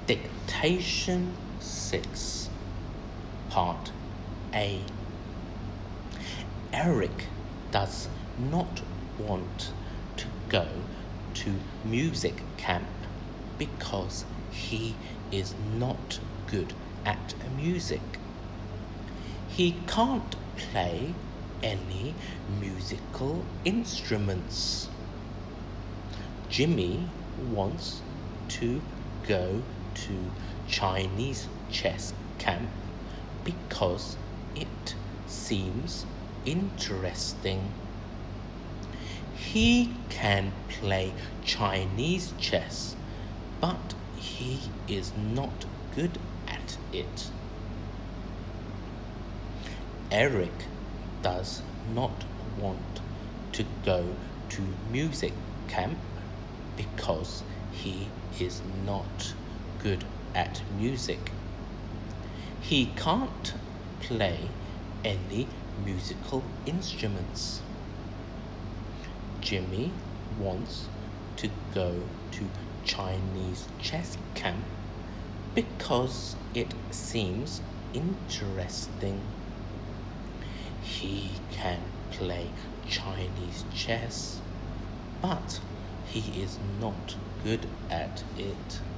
Dictation 6, Part A. Eric does not want to go to music camp because he is not good at music. He can't play any musical instruments. Jimmy wants to go to Chinese chess camp because it seems interesting. He can play Chinese chess, but he is not good at it. Eric does not want to go to music camp because he is not good at music. He can't play any musical instruments. Jimmy wants to go to Chinese chess camp because it seems interesting. He can play Chinese chess, but he is not good at it.